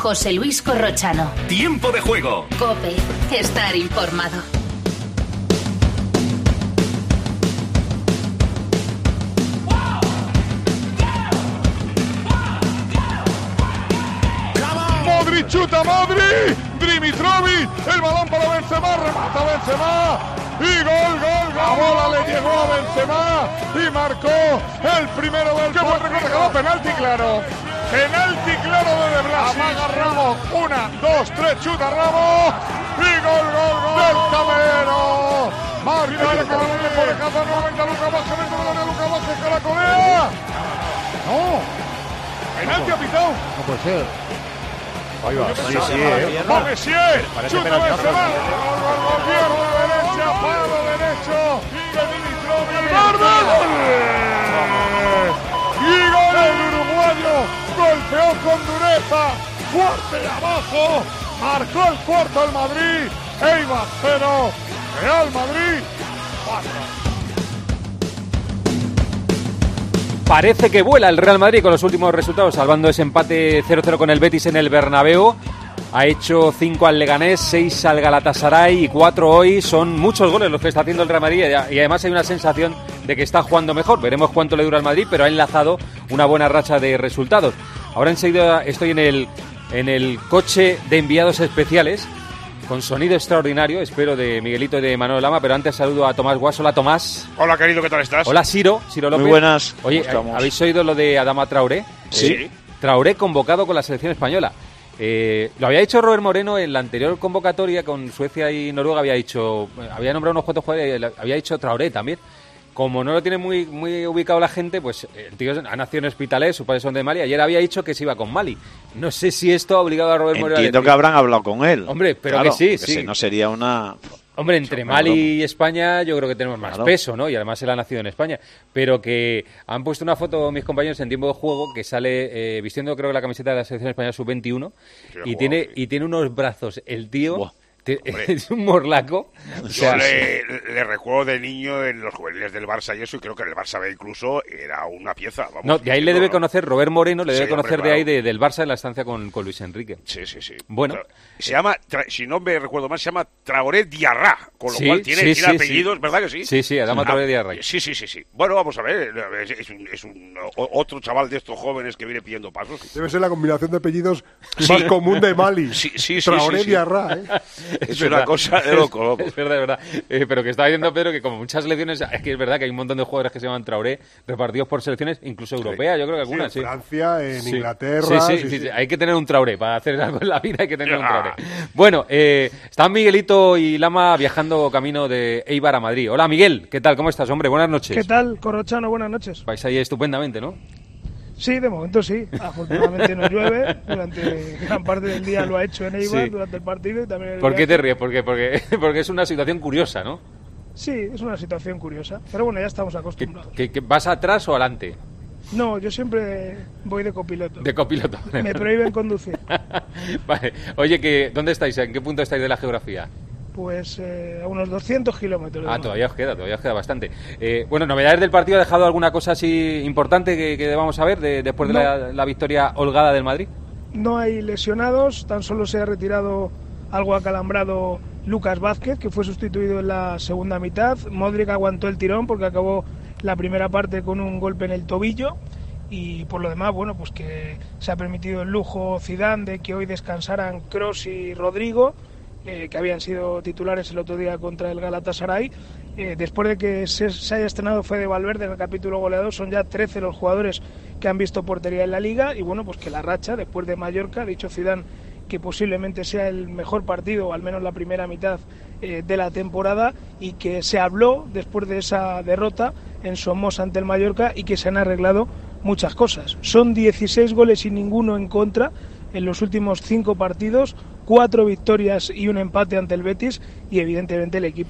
José Luis Corrochano. Tiempo de juego. COPE. Estar informado. Modric chuta, Modric, Dimitrovic, el balón para Benzema, remata Benzema y gol. La bola le llegó a Benzema y marcó el primero del que buen recorte, penalti claro. Penalti claro de Blas. Amaga Ramos, 1, 2, 3, chuta Ramos y gol del Camero. Marca el Colombia por el caso, nuevamente Lucas Vázquez, Caracolea. No, penalti ha pitado. No puede ser. Ahí va, Messier, chuta Benzema, gol, pierna derecha, palo derecho de Dimitrovic, ¡gol! Y gol el uruguayo, golpeó con dureza, fuerte de abajo, marcó el cuarto al Madrid, Eibar 0, Real Madrid 4. Parece que vuela el Real Madrid con los últimos resultados, salvando ese empate 0-0 con el Betis en el Bernabéu. Ha hecho 5 al Leganés, 6 al Galatasaray y 4 hoy. Son muchos goles los que está haciendo el Real Madrid y además hay una sensación de que está jugando mejor. Veremos cuánto le dura al Madrid, pero ha enlazado una buena racha de resultados. Ahora enseguida estoy en el coche de enviados especiales con sonido extraordinario, espero, de Miguelito y de Manolo Lama, pero antes saludo a Tomás Guas. Hola, Tomás. Hola, querido, ¿qué tal estás? Hola, Ciro López. Muy buenas. Oye, ¿habéis oído lo de Adama Traoré? Sí. Traoré convocado con la selección española. Lo había dicho Robert Moreno en la anterior convocatoria con Suecia y Noruega, había nombrado unos cuantos jugadores, había dicho Traoré también. Como no lo tiene muy ubicado la gente, pues el tío ha nacido en Hospitalet, sus padres son de Mali. Ayer había dicho que se iba con Mali. No sé si esto ha obligado a Robert Moreno. Entiendo que habrán hablado con él. Hombre, pero claro, que sí. Si no sería una... Hombre, entre Mali y España yo creo que tenemos más peso, ¿no? Y además él ha nacido en España. Pero que han puesto una foto mis compañeros en tiempo de juego que sale vistiendo, creo que la camiseta de la selección española sub-21 y tiene unos brazos el tío... Buah. Es un morlaco. Yo le recuerdo de niño en los juveniles del Barça y eso, y creo que en el Barça B incluso era una pieza. Vamos, no, de ahí le debe conocer Robert Moreno, le debe conocer hombre, de ahí del Barça en la estancia con Luis Enrique. Sí. Bueno. Se llama, si no me recuerdo mal, se llama Traoré Diarra, con lo cual tiene apellidos, ¿verdad que sí? Sí, Adama Traoré Diarra. Sí. Bueno, vamos a ver, es otro chaval de estos jóvenes que viene pidiendo pasos. Debe ser la combinación de apellidos más común de Mali. Traoré Diarra, Es una cosa de loco. Es verdad. Pero que estaba diciendo Pedro que como muchas selecciones, es que es verdad que hay un montón de jugadores que se llaman Traoré repartidos por selecciones, incluso europeas, yo creo que algunas, en Francia, en Inglaterra. Sí. Hay que tener un Traoré, para hacer algo en la vida hay que tener un Traoré. Bueno, están Miguelito y Lama viajando camino de Eibar a Madrid. Hola, Miguel, ¿qué tal? ¿Cómo estás, hombre? Buenas noches. ¿Qué tal, Corrochano? Buenas noches. Vais ahí estupendamente, ¿no? Sí, de momento sí. Afortunadamente no llueve. Durante gran parte del día lo ha hecho en Eibar, durante el partido. Y también ¿Por qué te ríes? Porque es una situación curiosa, ¿no? Sí, es una situación curiosa. Pero bueno, ya estamos acostumbrados. ¿Que vas atrás o adelante? No, yo siempre voy de copiloto. De copiloto. Me prohíben conducir. Vale. Oye, ¿dónde estáis? ¿En qué punto estáis de la geografía? Pues a unos 200 kilómetros. Todavía os queda bastante. Bueno, ¿novedades del partido? ¿Ha dejado alguna cosa así importante que debamos saber después de la victoria holgada del Madrid? No hay lesionados, tan solo se ha retirado algo acalambrado Lucas Vázquez, que fue sustituido en la segunda mitad. Modric aguantó el tirón porque acabó la primera parte con un golpe en el tobillo. Y por lo demás, bueno, pues que se ha permitido el lujo Zidane de que hoy descansaran Kroos y Rodrigo, que habían sido titulares el otro día contra el Galatasaray. Después de que se haya estrenado Fede Valverde en el capítulo goleador, son ya 13 los jugadores que han visto portería en la Liga, y bueno, pues que la racha, después de Mallorca, ha dicho Zidane que posiblemente sea el mejor partido, al menos la primera mitad de la temporada, y que se habló después de esa derrota en Somos ante el Mallorca y que se han arreglado muchas cosas. Son 16 goles y ninguno en contra en los últimos 5 partidos, 4 victorias y un empate ante el Betis, y evidentemente el equipo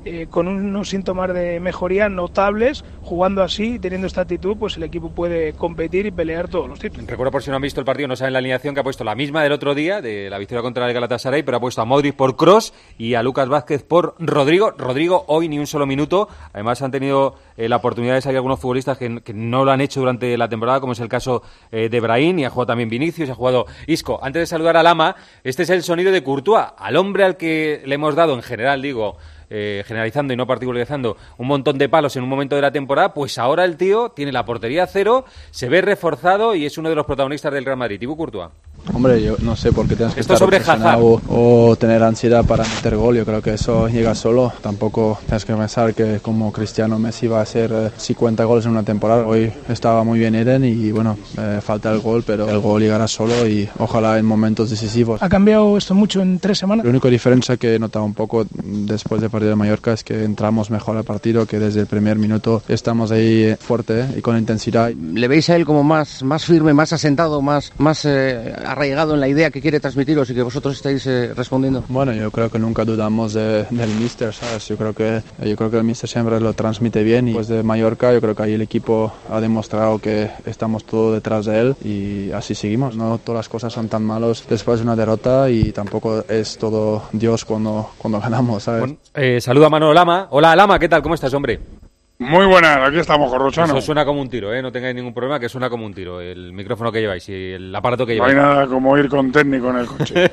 con unos síntomas de mejoría notables, jugando así, teniendo esta actitud, pues el equipo puede competir y pelear todos los títulos. Recuerdo, por si no han visto el partido, no saben la alineación, que ha puesto la misma del otro día, de la victoria contra el Galatasaray, pero ha puesto a Modric por Kroos y a Lucas Vázquez por Rodrigo. Rodrigo hoy ni un solo minuto. Además han tenido la oportunidad de salir algunos futbolistas que no lo han hecho durante la temporada, como es el caso de Brahim, y ha jugado también Vinicius, y ha jugado Isco. Antes de saludar a Lama, este es el sonido de Courtois, al hombre al que le hemos dado, en general digo, generalizando y no particularizando, un montón de palos en un momento de la temporada, pues ahora el tío tiene la portería a cero, se ve reforzado y es uno de los protagonistas del Real Madrid. Thibaut Courtois. Hombre, yo no sé por qué tienes que Esto estar sobre Hazard o tener ansiedad para meter gol. Yo creo que eso llega solo. Tampoco tienes que pensar que como Cristiano Messi va a hacer 50 goles en una temporada. Hoy estaba muy bien Eden y bueno, falta el gol, pero el gol llegará solo y ojalá en momentos decisivos. ¿Ha cambiado esto mucho en 3 semanas? La única diferencia que he notado un poco después del partido de Mallorca es que entramos mejor al partido, que desde el primer minuto estamos ahí fuerte y con intensidad. ¿Le veis a él como más firme, más asentado, más arraigado en la idea que quiere transmitiros y que vosotros estáis respondiendo? Bueno, yo creo que nunca dudamos del míster, ¿sabes? Yo creo que el míster siempre lo transmite bien y después de Mallorca yo creo que ahí el equipo ha demostrado que estamos todos detrás de él y así seguimos. No todas las cosas son tan malas después de una derrota y tampoco es todo Dios cuando ganamos, ¿sabes? Bueno, saluda a Manolo Lama. Hola Lama, ¿qué tal? ¿Cómo estás, hombre? Muy buenas, aquí estamos, Corrochano. Eso suena como un tiro, no tengáis ningún problema, que suena como un tiro. El micrófono que lleváis y el aparato que lleváis. No hay nada como ir con técnico en el coche.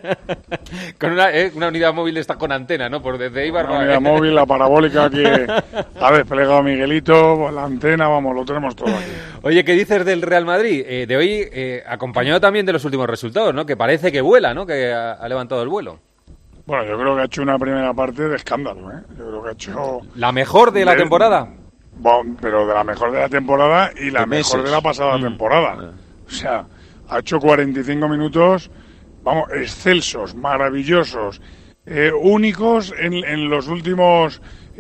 Con una unidad móvil está con antena, ¿no? Por desde Eibar. Una unidad móvil, la parabólica que ha desplegado Miguelito, la antena, vamos, lo tenemos todo aquí. Oye, ¿qué dices del Real Madrid? De hoy, acompañado también de los últimos resultados, ¿no? Que parece que vuela, ¿no? Que ha levantado el vuelo. Bueno, yo creo que ha hecho una primera parte de escándalo, ¿eh? Yo creo que ha hecho... ¿La mejor de la temporada? Bueno, pero de la mejor de la temporada y la mejor de la pasada temporada. O sea, ha hecho 45 minutos, vamos, excelsos, maravillosos, únicos en los últimos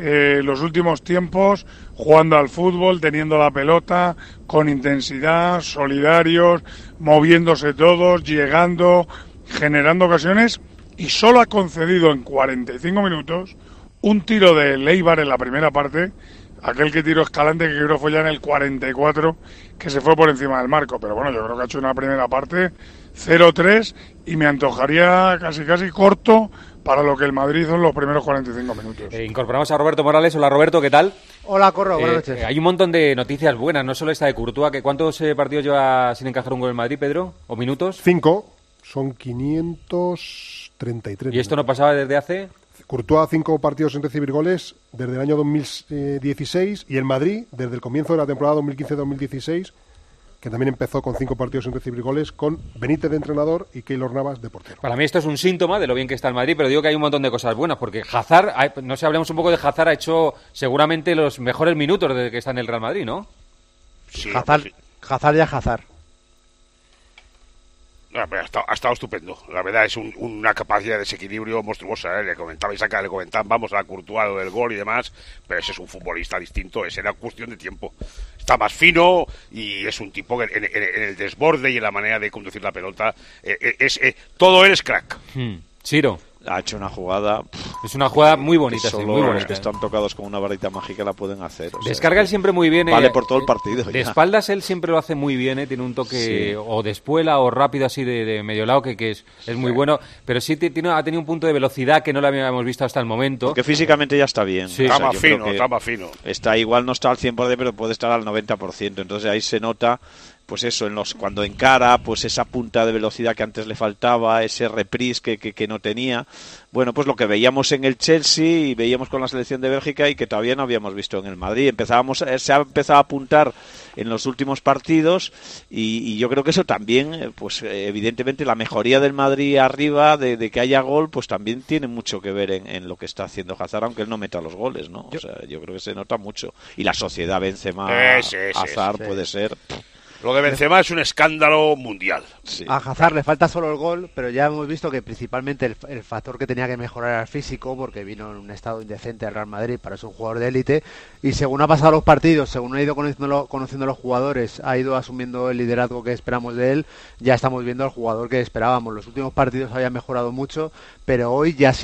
tiempos, jugando al fútbol, teniendo la pelota, con intensidad, solidarios, moviéndose todos, llegando, generando ocasiones... Y solo ha concedido en 45 minutos un tiro de Eibar en la primera parte, aquel que tiró Escalante, que creo fue ya en el 44, que se fue por encima del marco. Pero bueno, yo creo que ha hecho una primera parte 0-3 y me antojaría casi corto para lo que el Madrid hizo en los primeros 45 minutos. Incorporamos a Roberto Morales. Hola Roberto, ¿qué tal? Hola Corro, buenas noches. Hay un montón de noticias buenas, no solo esta de Courtois, que ¿cuántos partidos lleva sin encajar un gol en Madrid, Pedro? ¿O minutos? 5, son 533. ¿Y esto no pasaba desde hace...? Courtois 5 partidos sin recibir goles desde el año 2016 y el Madrid desde el comienzo de la temporada 2015-2016, que también empezó con 5 partidos sin recibir goles, con Benítez de entrenador y Keylor Navas de portero. Para mí esto es un síntoma de lo bien que está el Madrid, pero digo que hay un montón de cosas buenas, porque Hazard, no sé, hablemos un poco de Hazard, ha hecho seguramente los mejores minutos desde que está en el Real Madrid, ¿no? Sí, Hazard y Hazard. No, ha estado estupendo. La verdad es una capacidad de desequilibrio monstruosa. Le comentabais acá, vamos a Courtois del gol y demás, pero ese es un futbolista distinto. Esa era cuestión de tiempo. Está más fino y es un tipo que en el desborde y en la manera de conducir la pelota todo él es crack. Ciro. Ha hecho una jugada... Es una jugada muy bonita, solo muy bonita. Los que están tocados con una varita mágica la pueden hacer. Descarga él siempre muy bien. Vale por todo el partido. De espaldas él siempre lo hace muy bien, tiene un toque o de espuela o rápido así de medio lado que es muy bueno, pero sí ha tenido un punto de velocidad que no lo habíamos visto hasta el momento. Porque físicamente ya está bien. Sí. Está más fino. Está igual, no está al 100%, pero puede estar al 90%. Entonces ahí se nota... Pues eso, cuando encara, pues esa punta de velocidad que antes le faltaba, ese reprise que no tenía. Bueno, pues lo que veíamos en el Chelsea y veíamos con la selección de Bélgica y que todavía no habíamos visto en el Madrid. Se ha empezado a apuntar en los últimos partidos y yo creo que eso también, pues evidentemente la mejoría del Madrid arriba, de que haya gol, pues también tiene mucho que ver en lo que está haciendo Hazard, aunque él no meta los goles, ¿no? O sea, yo creo que se nota mucho. Y la sociedad Benzema, Hazard puede ser... Lo de Benzema es un escándalo mundial. Sí. A Hazard le falta solo el gol, pero ya hemos visto que principalmente el factor que tenía que mejorar era el físico, porque vino en un estado indecente al Real Madrid, para ser un jugador de élite, y según ha pasado los partidos, según ha ido conociendo a los jugadores, ha ido asumiendo el liderazgo que esperamos de él, ya estamos viendo al jugador que esperábamos. Los últimos partidos había mejorado mucho, pero hoy ya ha sido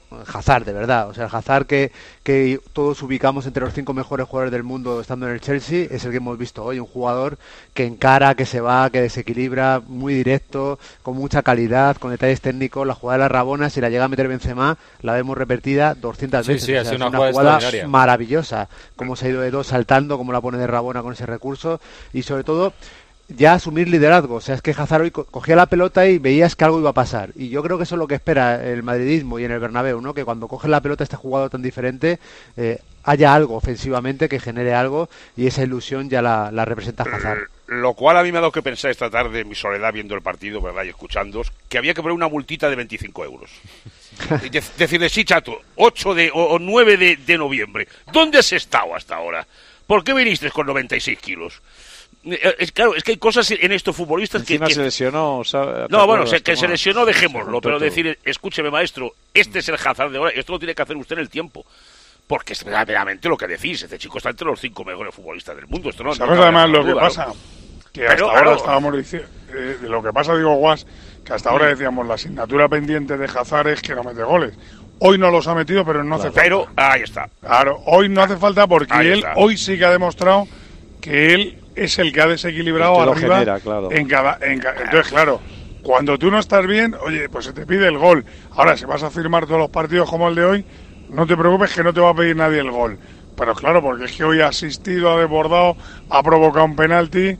Hazard, de verdad. O sea, el Hazard que todos ubicamos entre los 5 mejores jugadores del mundo estando en el Chelsea es el que hemos visto hoy. Un jugador que encara, que se va, que desequilibra, muy directo, con mucha calidad, con detalles técnicos. La jugada de la Rabona, si la llega a meter Benzema, la vemos repetida 200 veces. Sí, o ha sea, sido es una jugada extraordinaria. maravillosa. Cómo se ha ido de dos saltando, cómo la pone de Rabona con ese recurso. Y sobre todo, ya asumir liderazgo. O sea, es que Hazard hoy cogía la pelota y veías que algo iba a pasar. Y yo creo que eso es lo que espera el madridismo y en el Bernabéu, ¿no? Que cuando coge la pelota este jugador tan diferente, haya algo ofensivamente que genere algo, y esa ilusión ya la representa Hazard. Lo cual a mí me ha dado que pensar esta tarde en mi soledad viendo el partido, ¿verdad? Y escuchándoos, que había que poner una multita de 25 euros. Y decirle, sí, chato, 8 o 9 de noviembre. ¿Dónde has estado hasta ahora? ¿Por qué viniste con 96 kilos? Claro, es que hay cosas en estos futbolistas Encima que se lesionó. No, bueno, que se lesionó, dejémoslo, pero decir, escúcheme, maestro, este es el Hazard de ahora, esto lo tiene que hacer usted en el tiempo. Porque es verdaderamente lo que decís, este chico está entre los 5 mejores futbolistas del mundo. Esto no, ¿sabes además lo que pasa? Que hasta ahora estábamos diciendo, lo que pasa, digo, Guas, que hasta ahora decíamos, la asignatura pendiente de Hazard es que no mete goles. Hoy no los ha metido, pero no hace falta. Pero ahí está. Claro, hoy no hace falta porque Ahí está. hoy sí que ha demostrado que él es el que ha desequilibrado el que arriba genera, claro. Entonces, claro, cuando tú no estás bien, oye, pues se te pide el gol. Ahora, si vas a firmar todos los partidos como el de hoy, no te preocupes que no te va a pedir nadie el gol. Pero claro, porque es que hoy ha asistido, ha desbordado, ha provocado un penalti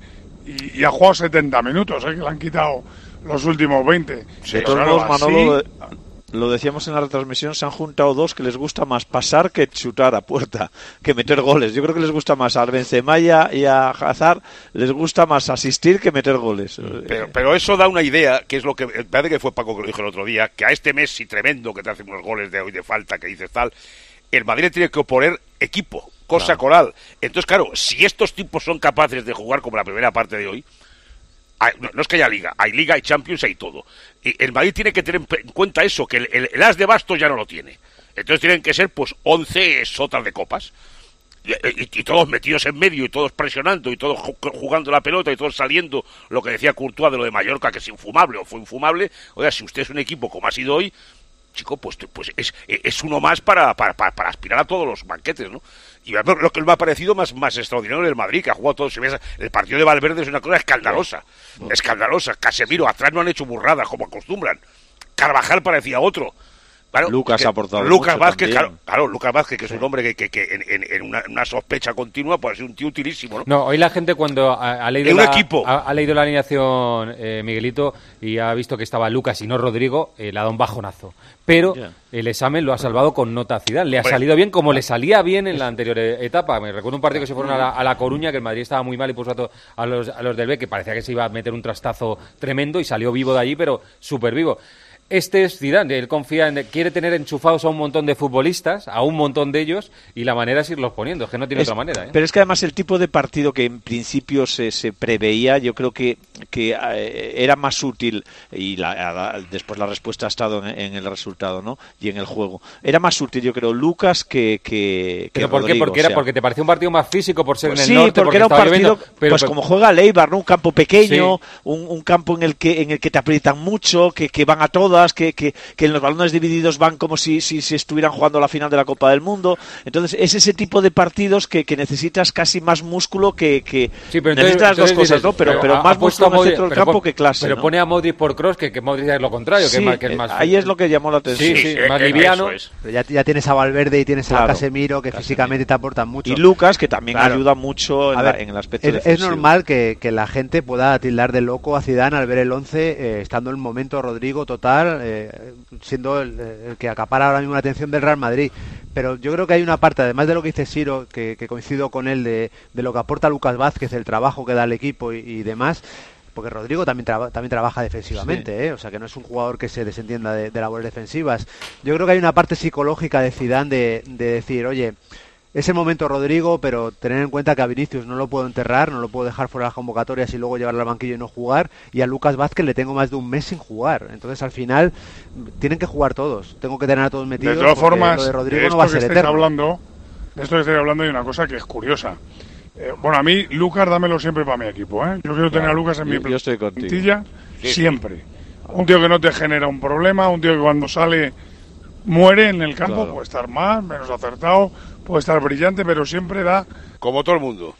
y ha jugado 70 minutos, que le han quitado los últimos 20. De todos modos, Manolo, lo decíamos en la retransmisión, se han juntado dos que les gusta más pasar que chutar a puerta, que meter goles. Yo creo que les gusta más a Benzema y a Hazard, les gusta más asistir que meter goles. Pero eso da una idea, que es lo que parece que fue Paco que lo dijo el otro día, que a este Messi tremendo que te hace unos goles de hoy de falta, que dices tal, el Madrid tiene que oponer equipo, cosa coral. Entonces, claro, si estos tipos son capaces de jugar como la primera parte de hoy, no es que haya Liga, hay Champions, hay todo. Y el Madrid tiene que tener en cuenta eso, que el as de bastos ya no lo tiene. Entonces tienen que ser pues 11 sotas de copas. Y todos metidos en medio, y todos presionando, y todos jugando la pelota, y todos saliendo, lo que decía Courtois de lo de Mallorca, que es infumable o fue infumable. Oiga, si usted es un equipo como ha sido hoy, chico, pues es uno más para aspirar a todos los banquetes, ¿no? Y lo que me ha parecido más extraordinario del Madrid, que ha jugado todo. Si ves, el partido de Valverde es una cosa escandalosa. Casemiro, atrás no han hecho burradas como acostumbran. Carvajal parecía otro. Claro, Lucas ha aportado Lucas mucho Vázquez, también. claro, Lucas Vázquez, que es un hombre que en una sospecha continua puede ser un tío utilísimo, ¿no? No, hoy la gente cuando ha leído ha leído la alineación, Miguelito, y ha visto que estaba Lucas y no Rodrigo, le ha dado un bajonazo. Pero el examen lo ha salvado con nota Zidane. Le ha salido bien como le salía bien en la anterior etapa. Me recuerdo un partido que se fueron a la Coruña, que el Madrid estaba muy mal y puso a los del B, que parecía que se iba a meter un trastazo tremendo, y salió vivo de allí, pero súper vivo. Este es Zidane, él confía quiere tener enchufados a un montón de futbolistas, a un montón de ellos, y la manera es irlos poniendo, es que no tiene otra manera. Pero es que además el tipo de partido que en principio se preveía, yo creo que era más útil, y después la respuesta ha estado en el resultado, ¿no? Y en el juego. Era más útil, yo creo, Lucas que ¿Pero por qué? Rodrigo, Porque te parecía un partido más físico por ser pues en el norte, porque era un partido, lloviendo, pero como juega Leibar, ¿no? Un campo pequeño, un campo en el que te aprietan mucho, que van a todas, que en los balones divididos van como si estuvieran jugando la final de la Copa del Mundo. Entonces es ese tipo de partidos que necesitas casi más músculo que pero necesitas las dos cosas, dices, ¿no? Pero más músculo en el centro del campo que clase, pero ¿no? pone a Modric por Kroos, que Modric es lo contrario, que es más ahí es lo que llamó la atención. Sí, más liviano. Pero ya tienes a Valverde y tienes a Casemiro, que físicamente te aportan mucho. Y Lucas, que también ayuda mucho en el aspecto defensivo. Es normal que la gente pueda tildar de loco a Zidane al ver el 11, estando en el momento Rodrigo total, siendo el que acapara ahora mismo la atención del Real Madrid. Pero yo creo que hay una parte, además de lo que dice Siro, que coincido con él, de lo que aporta Lucas Vázquez, el trabajo que da al equipo y demás, porque Rodrigo también trabaja defensivamente, o sea que no es un jugador que se desentienda de labores defensivas. Yo creo que hay una parte psicológica de Zidane de decir, oye, es el momento Rodrigo, pero tener en cuenta que a Vinicius no lo puedo enterrar, no lo puedo dejar fuera de las convocatorias y luego llevarlo al banquillo y no jugar, y a Lucas Vázquez le tengo más de un mes sin jugar. Entonces al final tienen que jugar todos, tengo que tener a todos metidos. De todas formas, lo de Rodrigo de no va a ser eterno. De esto que estáis hablando hay una cosa que es curiosa. Bueno, a mí Lucas dámelo siempre para mi equipo, ¿eh? Yo quiero tener a Lucas en mi plantilla siempre. Un tío que no te genera un problema, un tío que cuando sale muere en el campo, Claro. puede estar más, menos acertado, puede estar brillante, pero siempre da... Como todo el mundo.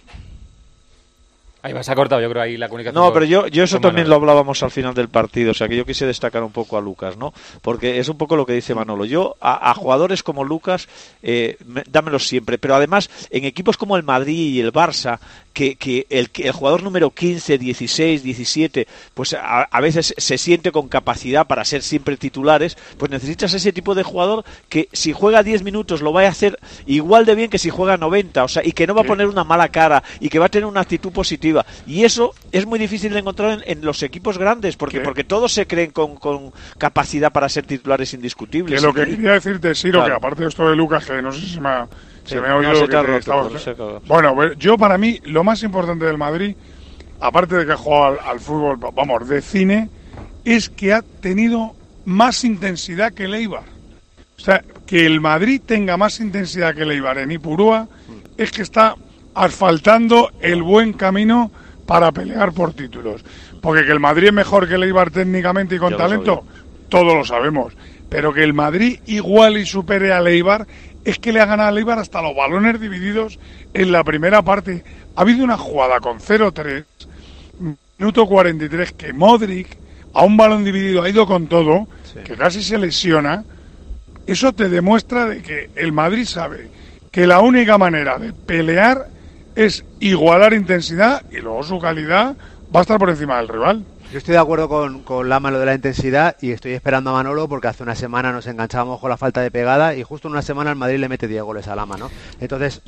Ahí vas a cortar, yo creo, ahí la comunicación. No, pero yo eso con también Manolo. lo hablábamos al final del partido, o sea que yo quise destacar un poco a Lucas, ¿no? Porque es un poco lo que dice Manolo. Yo a jugadores como Lucas, dámelos siempre, pero además en equipos como el Madrid y el Barça, que el jugador número 15, 16, 17, pues a veces se siente con capacidad para ser siempre titulares, pues necesitas ese tipo de jugador que si juega 10 minutos lo va a hacer igual de bien que si juega 90, o sea, y que no va a poner una mala cara y que va a tener una actitud positiva. Y eso es muy difícil de encontrar en los equipos grandes, porque todos se creen con capacidad para ser titulares indiscutibles. Que lo que quería decirte, Siro, Claro. que aparte de esto de Lucas, que no sé si se me ha no, oído se que te ha te roto, estabas- pero se acaba. Bueno, yo para mí, lo más importante del Madrid, aparte de que ha jugado al fútbol, vamos, de cine, es que ha tenido más intensidad que el Eibar. O sea, que el Madrid tenga más intensidad que el Eibar en Ipurúa es que está asfaltando el buen camino para pelear por títulos. Porque que el Madrid es mejor que el Eibar técnicamente y con Ya lo talento, todos lo sabemos. Pero que el Madrid igual y supere al Eibar, es que le ha ganado al Eibar hasta los balones divididos en la primera parte. Ha habido una jugada con 0-3, minuto 43, que Modric a un balón dividido ha ido con todo, que casi se lesiona. Eso te demuestra de que el Madrid sabe que la única manera de pelear es igualar intensidad y luego su calidad va a estar por encima del rival. Yo estoy de acuerdo con Lama lo de la intensidad y estoy esperando a Manolo porque hace una semana nos enganchábamos con la falta de pegada y justo en una semana el Madrid le mete 10 goles a Lama, ¿no? Entonces,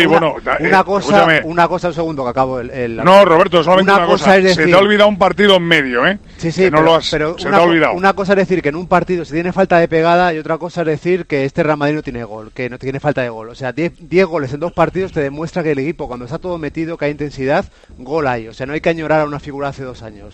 una cosa, un segundo que acabo No, Roberto, solamente una cosa. Es decir, se te ha olvidado un partido en medio, ¿eh? Sí, que no pero, se te ha olvidado. Una cosa es decir que en un partido se tiene falta de pegada y otra cosa es decir que este Real Madrid no tiene gol, que no tiene falta de gol. O sea, 10 goles en 2 partidos te demuestra que el equipo, cuando está todo metido, que hay intensidad, gol hay. O sea, no hay que añorar a una figura hace 2 años.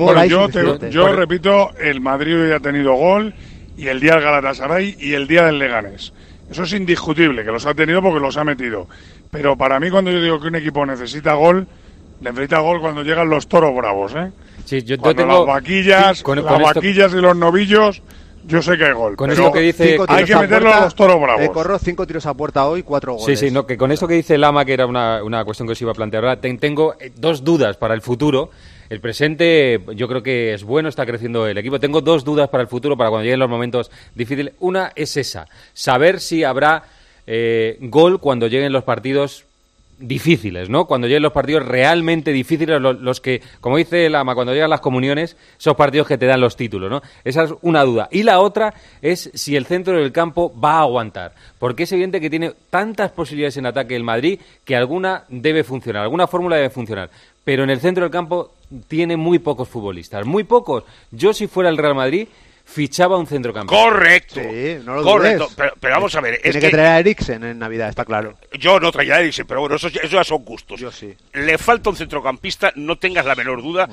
Yo repito, el Madrid hoy ha tenido gol y el día del Galatasaray y el día del Leganés. Eso es indiscutible, que los ha tenido porque los ha metido. Pero para mí, cuando yo digo que un equipo necesita gol cuando llegan los toros bravos, ¿eh? Sí, yo cuando tengo las vaquillas, sí, con esto, vaquillas y los novillos, yo sé que hay gol. Con pero eso que dice, hay que meterlo a los toros bravos. Corro 5 tiros a puerta hoy, 4 goles. Sí, no, que con esto que dice Lama, que era una cuestión que os iba a plantear ahora, tengo 2 dudas para el futuro. El presente yo creo que es bueno, está creciendo el equipo. Tengo 2 dudas para el futuro, para cuando lleguen los momentos difíciles. Una es esa, saber si habrá gol cuando lleguen los partidos difíciles, ¿no? Cuando lleguen los partidos realmente difíciles, los que, como dice Lama, cuando llegan las comuniones, esos partidos que te dan los títulos, ¿no? Esa es una duda. Y la otra es si el centro del campo va a aguantar, porque es evidente que tiene tantas posibilidades en ataque el Madrid que alguna debe funcionar, alguna fórmula debe funcionar, pero en el centro del campo tiene muy pocos futbolistas, muy pocos. Yo, si fuera el Real Madrid, fichaba un centrocampista. Correcto. Sí, no lo correcto. dudes. Pero vamos a ver. Tiene que traer a Eriksen en Navidad, está claro. Yo no traía a Eriksen, pero bueno, eso ya son gustos. Yo sí. Le falta un centrocampista, no tengas la menor duda,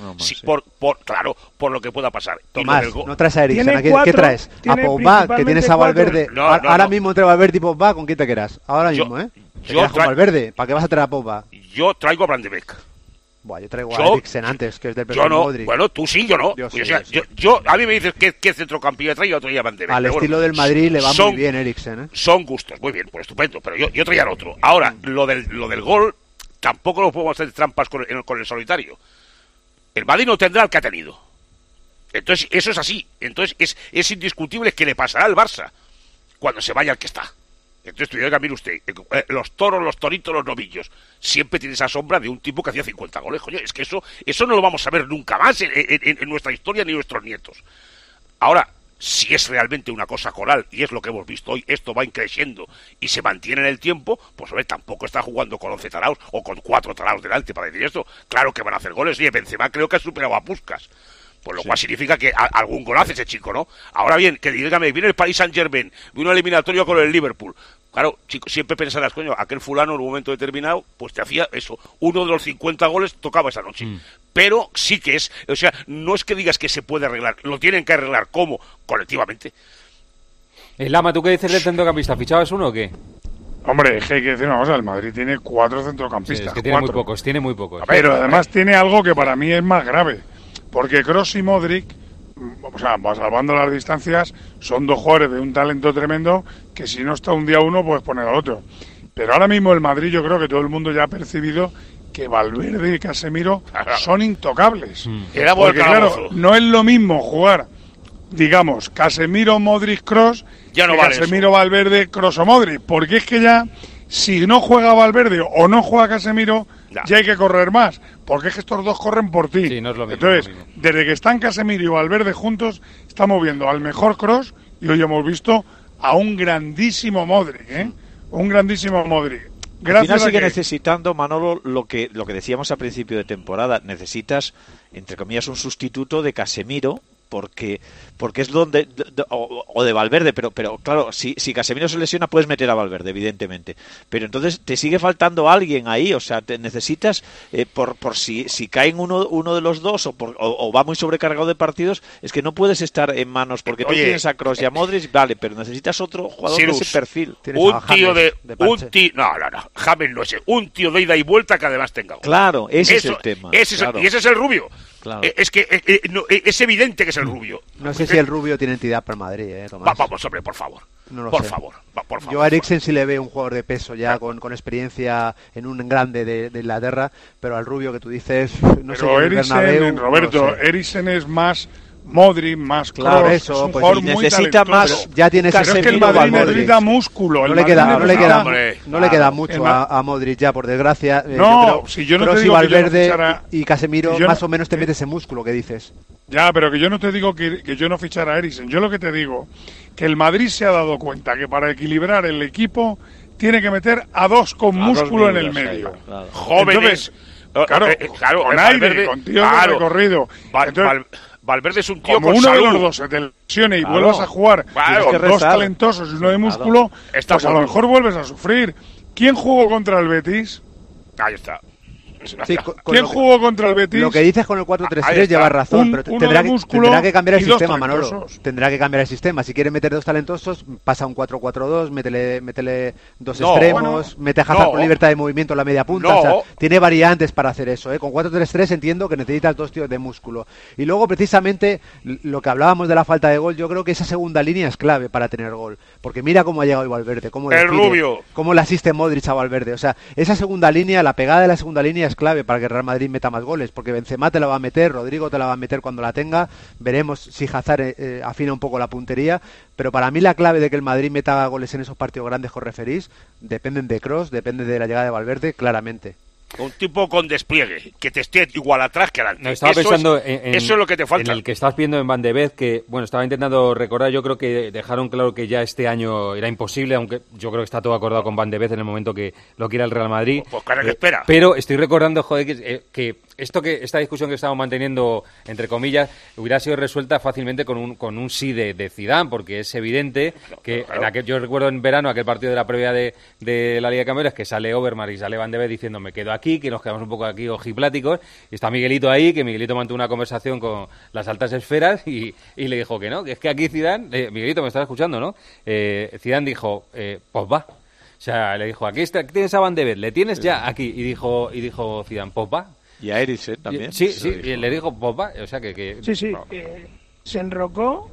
por lo que pueda pasar. Tomás, no traes a Eriksen. Tiene ¿Qué traes? A Pogba, que tienes a Valverde. No, ahora mismo entre Valverde y Pogba, ¿con quién te quedas? Ahora mismo, ¿eh? Te quedas con Valverde. ¿Para qué vas a traer a Pogba? Yo traigo a Brand de Beek. Buah, yo traigo a Eriksen antes, que es del Yo no, Modric. bueno, tú sí, yo no. Yo a mí me dices qué centrocampista traigo, yo traía a Brand de Beek. Al estilo del Madrid le va muy bien Eriksen, ¿eh? Son gustos, muy bien, pues estupendo, pero yo traía al otro. Ahora, lo del gol, tampoco lo podemos hacer trampas con el solitario. El Madrid no tendrá el que ha tenido. Entonces, eso es así. Entonces, es indiscutible que le pasará al Barça cuando se vaya el que está. Entonces, tú digas, mire usted, los toros, los toritos, los novillos, siempre tiene esa sombra de un tipo que hacía 50 goles. Coño, es que eso no lo vamos a ver nunca más en nuestra historia ni nuestros nietos. Ahora, si es realmente una cosa coral, y es lo que hemos visto hoy, esto va creciendo y se mantiene en el tiempo, pues a ver, tampoco está jugando con 11 taraos o con 4 taraos delante para decir esto. Claro que van a hacer goles, y Benzema creo que ha superado a Puskás. Pues lo cual significa que algún gol hace ese chico, ¿no? Ahora bien, que dígame, viene el Paris Saint-Germain, viene un eliminatorio con el Liverpool. Claro, chico, siempre pensarás, coño, aquel fulano en un momento determinado, pues te hacía eso. Uno de los 50 goles tocaba esa noche. Pero sí que es, o sea, no es que digas que se puede arreglar, lo tienen que arreglar. ¿Cómo? Colectivamente. Lama, ¿tú qué dices del centrocampista? ¿Fichabas uno o qué? Hombre, es que hay que decir una cosa, el Madrid tiene 4 centrocampistas. Sí, es que tiene muy pocos, Pero además tiene algo que para mí es más grave. Porque Kroos y Modric o sea, salvando las distancias, son dos jugadores de un talento tremendo que si no está un día uno, puedes poner al otro. Pero ahora mismo el Madrid, yo creo que todo el mundo ya ha percibido que Valverde y Casemiro son intocables. Porque claro, no es lo mismo jugar, digamos, Casemiro, Modric, Kroos, ya no que vale Casemiro, Valverde, Kroos o Modric. Porque es que ya, si no juega Valverde o no juega Casemiro, ya hay que correr más. Porque es que estos dos corren por ti. Sí, no es lo mismo, entonces, desde que están Casemiro y Valverde juntos, estamos viendo al mejor Kroos y hoy hemos visto a un grandísimo Modric, ¿eh? Un grandísimo Modric. Al final sigue necesitando, Manolo, lo que decíamos a principio de temporada. Necesitas, entre comillas, un sustituto de Casemiro, porque es donde o de Valverde, pero claro, si Casemiro se lesiona puedes meter a Valverde, evidentemente, pero entonces te sigue faltando alguien ahí, o sea, te necesitas por si caen uno de los dos o va muy sobrecargado de partidos, es que no puedes estar en manos, porque tú tienes a Kroos y a Modric, vale, pero necesitas otro jugador de ese perfil. Un tío James no es un tío de ida y vuelta que además tenga. Claro, ese es el tema. Y ese es el Rubio. Claro. Es que es evidente que es el Rubio. No sé si el Rubio tiene entidad para el Madrid, Tomás. Vamos, hombre, por favor. No por favor. Yo a Eriksen sí le veo un jugador de peso ya con experiencia en un grande de Inglaterra, pero al Rubio que tú dices, no sé. Eriksen, Roberto, no sé. Eriksen es más Modric, más Kroos, claro, eso, es un jugador muy necesita talentoso. Ya tiene pero es que el Madrid necesita músculo. No le queda mucho a Modric ya, por desgracia. Yo no te digo Valverde que yo y Casemiro más o menos te mete ese músculo que dices. Ya, pero que yo no te digo que yo no fichara a Eriksen. Yo lo que te digo, que el Madrid se ha dado cuenta que para equilibrar el equipo tiene que meter a dos con músculo en el medio. Claro. Jóvenes. Entonces, con aire, con tíos de recorrido. Valverde es un tío como con uno salud. de los dos se te lesione y vuelvas a jugar con dos talentosos y uno de músculo, pues a lo mejor vuelves a sufrir. ¿Quién jugó contra el Betis? Ahí está. Sí, ¿Quién jugó contra el Betis? Lo que dices con el 4-3-3 lleva razón, pero tendrá que cambiar el sistema, Manolo. Tendrá que cambiar el sistema. Si quiere meter dos talentosos, pasa a un 4-4-2, métele dos extremos, mete a Hazard con libertad de movimiento en la media punta. O sea, tiene variantes para hacer eso. Con 4-3-3 entiendo que necesitas dos tíos de músculo. Y luego, precisamente, lo que hablábamos de la falta de gol, yo creo que esa segunda línea es clave para tener gol. Porque mira cómo ha llegado Valverde, cómo le asiste Modric a Valverde. O sea, esa segunda línea, la pegada de la segunda línea es clave para que el Real Madrid meta más goles, porque Benzema te la va a meter, Rodrigo te la va a meter cuando la tenga, veremos si Hazard afina un poco la puntería, pero para mí la clave de que el Madrid meta goles en esos partidos grandes que os referís, dependen de Kroos, depende de la llegada de Valverde, claramente. Un tipo con despliegue, que te esté igual atrás que adelante. No, estaba pensando eso es lo que te falta. En el que estás viendo en Van de Beek, que, bueno, estaba intentando recordar, yo creo que dejaron claro que ya este año era imposible, aunque yo creo que está todo acordado con Van de Beek en el momento que lo quiera el Real Madrid. Pues cara que espera. Pero estoy recordando, joder, que esta discusión que estamos manteniendo, entre comillas, hubiera sido resuelta fácilmente con un sí de Zidane, porque es evidente que yo recuerdo en verano aquel partido de la previa de la Liga de Campeones, que sale Overmars y sale Van de Beek diciendo me quedo aquí, que nos quedamos un poco aquí ojipláticos, y está Miguelito ahí, que Miguelito mantuvo una conversación con las altas esferas y le dijo que no, que es que aquí Zidane, Miguelito me estaba escuchando, ¿no? Zidane dijo, pues va. O sea, le dijo, aquí tienes a Van de Beek, le tienes ya aquí, y dijo Zidane, pues va. Y a Eriksen también. Sí, y le dijo, pues va, o sea que Sí, no. Se enrocó.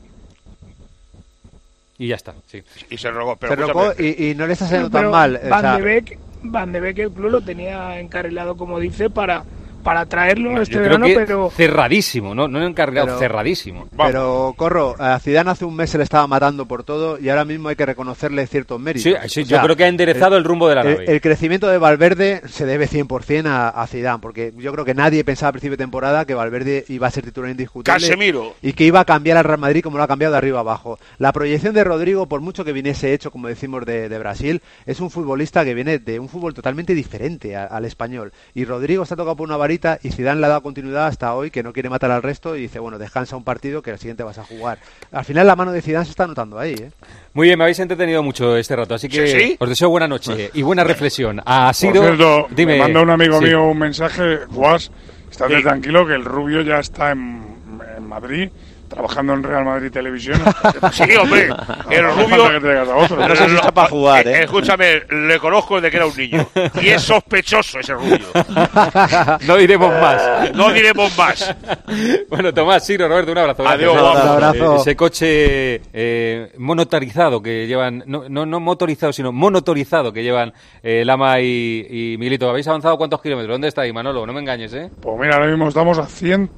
Y ya está, sí. Y se enrocó, y no le está saliendo tan mal. Van de Beek el club lo tenía encarrilado, como dice, para traerlo este yo verano, creo que pero cerradísimo, no encarrilado, cerradísimo. Pero Corro, a Zidane hace un mes se le estaba matando por todo y ahora mismo hay que reconocerle ciertos méritos. Sí, yo creo que ha enderezado el rumbo de la nave. El crecimiento de Valverde se debe 100% a Zidane, porque yo creo que nadie pensaba a principio de temporada que Valverde iba a ser titular indiscutible. Casemiro. Y que iba a cambiar al Real Madrid como lo ha cambiado de arriba abajo. La proyección de Rodrigo, por mucho que viniese hecho, como decimos, de Brasil, es un futbolista que viene de un fútbol totalmente diferente al español. Y Rodrigo está tocado por una varita y Zidane le ha dado continuidad hasta hoy, que no quiere matar al resto y dice, bueno, descansa un partido que al siguiente vas a jugar. Al final la mano de Zidane se está notando ahí, Muy bien, me habéis entretenido mucho este rato, así que ¿Sí? os deseo buena noche y buena reflexión. Ha sido... Por cierto, dime, me manda un amigo mío un mensaje, Guas, estate tranquilo que el Rubio ya está en Madrid trabajando en Real Madrid Televisión. Sí, hombre, el rubio. Que traigas a otro. No sé si está para jugar, ¿eh? Escúchame, le conozco desde que era un niño. Y es sospechoso ese rubio. No diremos más. No diremos más. Bueno, Tomás, Siro, Roberto, un abrazo. Adiós, un abrazo. Ese coche monotarizado que llevan, no motorizado, sino monotorizado que llevan Lama y Miguelito. ¿Habéis avanzado cuántos kilómetros? ¿Dónde está ahí, Manolo? No me engañes, ¿eh? Pues mira, ahora mismo estamos a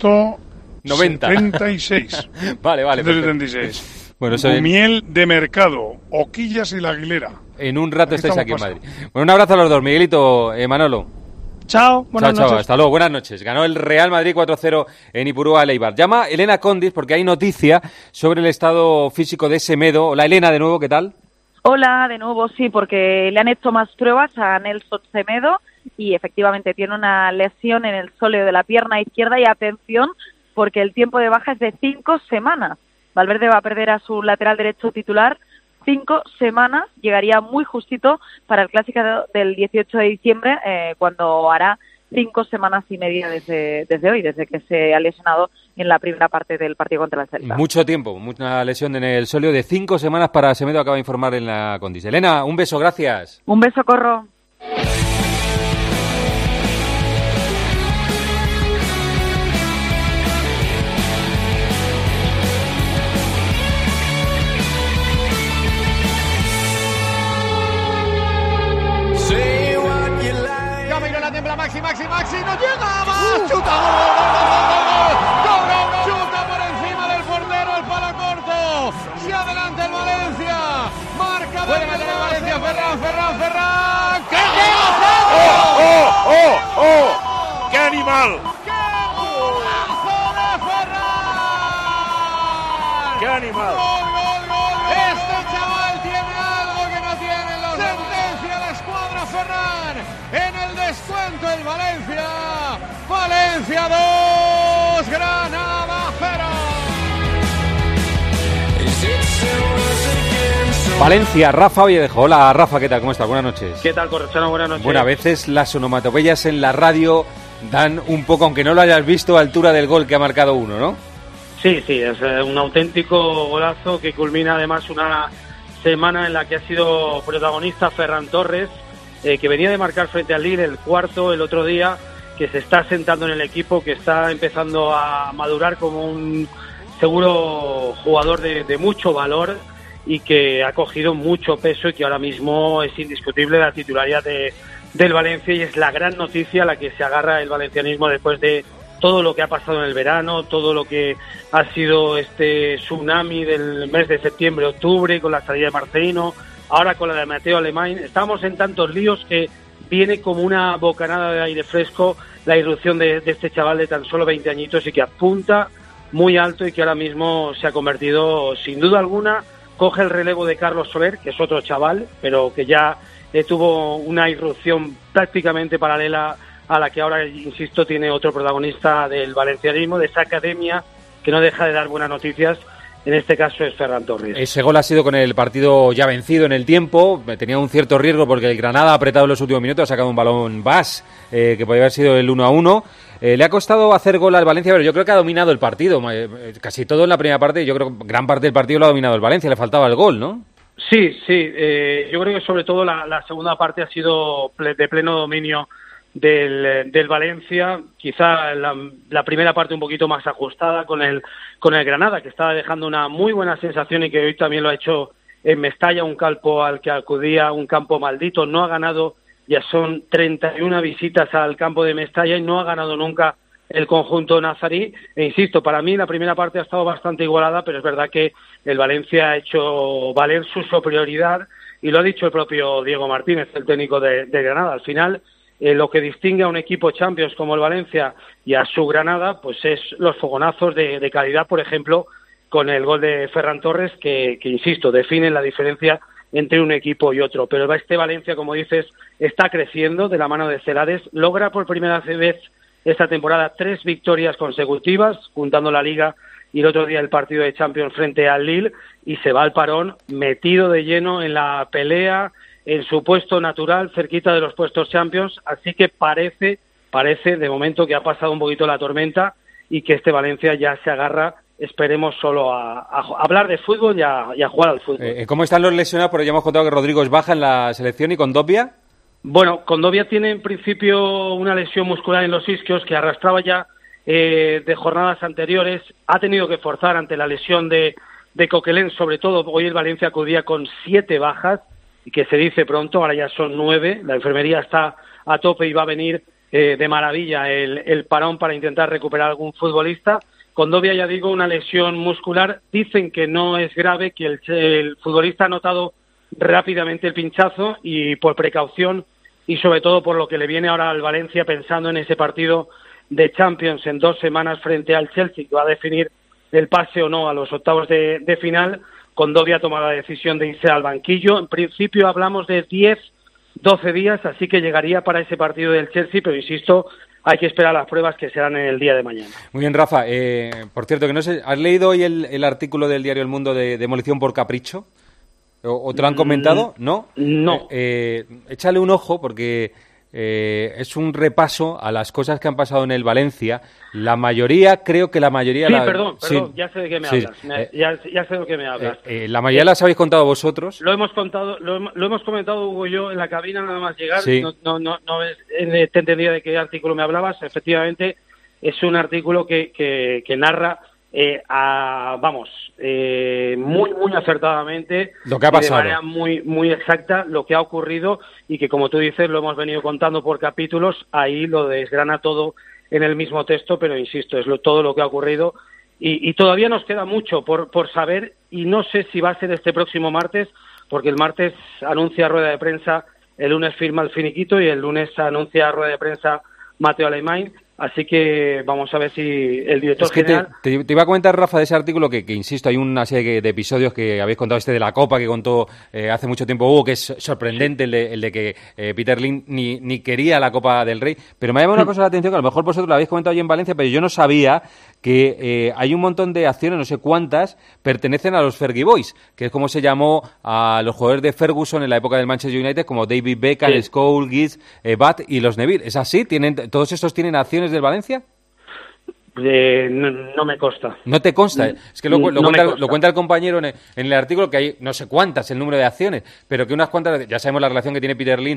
176. Vale. 176. Bueno, eso Miel de Mercado, Oquillas y La Aguilera. en un rato estáis aquí en estamos Madrid. Bueno, un abrazo a los dos, Miguelito, Manolo. Chao, buenas noches. Hasta luego, buenas noches. Ganó el Real Madrid 4-0 en Ipurúa al Eibar. Llama Elena Condis porque hay noticia sobre el estado físico de Semedo. Hola, Elena, de nuevo, ¿qué tal? Hola, de nuevo, sí, porque le han hecho más pruebas a Nelson Semedo y efectivamente tiene una lesión en el sóleo de la pierna izquierda y atención porque el tiempo de baja es de 5 semanas. Valverde va a perder a su lateral derecho titular 5 semanas, llegaría muy justito para el clásico del 18 de diciembre, cuando hará 5 semanas y media desde hoy, desde que se ha lesionado en la primera parte del partido contra el Celta. Mucho tiempo, una lesión en el sóleo de 5 semanas para Semedo, acaba de informar en la Condis. Elena, un beso, gracias. Un beso, Corro. Maxi, no llega, va, chuta, gol, chuta por encima del portero, el palo corto, se adelanta el Valencia, marca de Valencia, Ferran, ¡qué ¡Oh! ¡Qué animal! ¡Qué golazo de Ferran! ¡Qué animal! ¡Gol! Este chaval tiene algo que no tienen los demás. Sentencia la escuadra Ferran en el descuento el Valencia 2, Granada 0. Valencia, Rafa Vallejo. Hola, Rafa, ¿qué tal? ¿Cómo estás? Buenas noches. ¿Qué tal, Corrochano? Buenas noches. Bueno, a veces las onomatopeyas en la radio dan un poco, aunque no lo hayas visto, altura del gol que ha marcado uno, ¿no? Sí, es un auténtico golazo que culmina además una semana en la que ha sido protagonista Ferran Torres, que venía de marcar frente al Lille el cuarto el otro día, que se está sentando en el equipo, que está empezando a madurar como un seguro jugador de mucho valor y que ha cogido mucho peso y que ahora mismo es indiscutible la titularidad del Valencia, y es la gran noticia a la que se agarra el valencianismo después de todo lo que ha pasado en el verano, todo lo que ha sido este tsunami del mes de septiembre-octubre con la salida de Marcelino, ahora con la de Mateo Alemán. Estamos en tantos líos que viene como una bocanada de aire fresco la irrupción de este chaval de tan solo 20 añitos y que apunta muy alto y que ahora mismo se ha convertido, sin duda alguna, coge el relevo de Carlos Soler, que es otro chaval, pero que ya tuvo una irrupción prácticamente paralela a la que ahora, insisto, tiene otro protagonista del valencianismo, de esa academia que no deja de dar buenas noticias. En este caso es Ferran Torres. Ese gol ha sido con el partido ya vencido en el tiempo. Tenía un cierto riesgo porque el Granada ha apretado en los últimos minutos, ha sacado un balón Bas, que podría haber sido el 1-1. Le ha costado hacer gol al Valencia, pero yo creo que ha dominado el partido. Casi todo en la primera parte, yo creo que gran parte del partido lo ha dominado el Valencia, le faltaba el gol, ¿no? Sí, yo creo que sobre todo la segunda parte ha sido de pleno dominio del Valencia, quizá la primera parte un poquito más ajustada con el Granada, que estaba dejando una muy buena sensación y que hoy también lo ha hecho en Mestalla, un campo al que acudía, un campo maldito. No ha ganado, ya son 31 visitas al campo de Mestalla y no ha ganado nunca el conjunto nazarí. E insisto, para mí la primera parte ha estado bastante igualada, pero es verdad que el Valencia ha hecho valer su superioridad y lo ha dicho el propio Diego Martínez, el técnico de Granada. Al final, lo que distingue a un equipo Champions como el Valencia y a su Granada, pues es los fogonazos de calidad, por ejemplo, con el gol de Ferran Torres, que insisto, definen la diferencia entre un equipo y otro. Pero este Valencia, como dices, está creciendo de la mano de Celades, logra por primera vez esta temporada 3 victorias consecutivas, juntando la Liga y el otro día el partido de Champions frente al Lille, y se va al parón metido de lleno en la pelea, en su puesto natural, cerquita de los puestos Champions, así que parece de momento que ha pasado un poquito la tormenta y que este Valencia ya se agarra esperemos solo a hablar de fútbol y a jugar al fútbol. ¿Cómo están los lesionados? Porque ya hemos contado que Rodrigo es baja en la selección y Condovia. Bueno, Condovia tiene en principio una lesión muscular en los isquios que arrastraba ya de jornadas anteriores. Ha tenido que forzar ante la lesión de Coquelin, sobre todo. Hoy el Valencia acudía con 7 bajas, y que se dice pronto, ahora ya son 9. La enfermería está a tope y va a venir de maravilla el parón para intentar recuperar algún futbolista. Condovia, ya digo, una lesión muscular. Dicen que no es grave, que el futbolista ha notado rápidamente el pinchazo y por precaución y sobre todo por lo que le viene ahora al Valencia pensando en ese partido de Champions en 2 semanas frente al Chelsea, que va a definir el pase o no a los octavos de final. Condovia ha tomado la decisión de irse al banquillo. En principio hablamos de 10-12 días, así que llegaría para ese partido del Chelsea, pero insisto, hay que esperar las pruebas que serán en el día de mañana. Muy bien, Rafa. Por cierto, que no sé, ¿has leído hoy el artículo del diario El Mundo de demolición por capricho? ¿O te lo han comentado? ¿No? No. Échale un ojo porque es un repaso a las cosas que han pasado en el Valencia. Creo que la mayoría... Sí, perdón, ya sé de qué me hablas. Ya sé de lo que me hablas. La mayoría las habéis contado vosotros. Lo hemos comentado Hugo y yo en la cabina nada más llegar. Sí. No te entendía de qué artículo me hablabas. Efectivamente, es un artículo que narra... muy acertadamente, lo que ha pasado, de manera muy exacta lo que ha ocurrido, y que, como tú dices, lo hemos venido contando por capítulos. Ahí lo desgrana todo en el mismo texto, pero insisto, es todo lo que ha ocurrido, y todavía nos queda mucho por saber, y no sé si va a ser este próximo martes, porque el martes anuncia rueda de prensa, el lunes firma el finiquito y el lunes anuncia rueda de prensa Mateo Alemany. Así que vamos a ver si el director general... Te iba a comentar, Rafa, de ese artículo que insisto, hay una serie de episodios que habéis contado, de la Copa que contó hace mucho tiempo Hugo, que es sorprendente, el de que Peter Lim ni quería la Copa del Rey. Pero me ha llamado una cosa la atención, que a lo mejor vosotros lo habéis comentado allí en Valencia, pero yo no sabía que hay un montón de acciones, no sé cuántas, pertenecen a los Fergie Boys, que es como se llamó a los jugadores de Ferguson en la época del Manchester United, como David Beckham, Scholes, Giggs, Bat y los Neville. ¿Es así? ¿Todos estos tienen acciones del Valencia? No me consta. ¿No te consta? Es que lo cuenta el compañero en el artículo, que hay no sé cuántas el número de acciones, pero que unas cuantas, ya sabemos la relación que tiene Peter Lim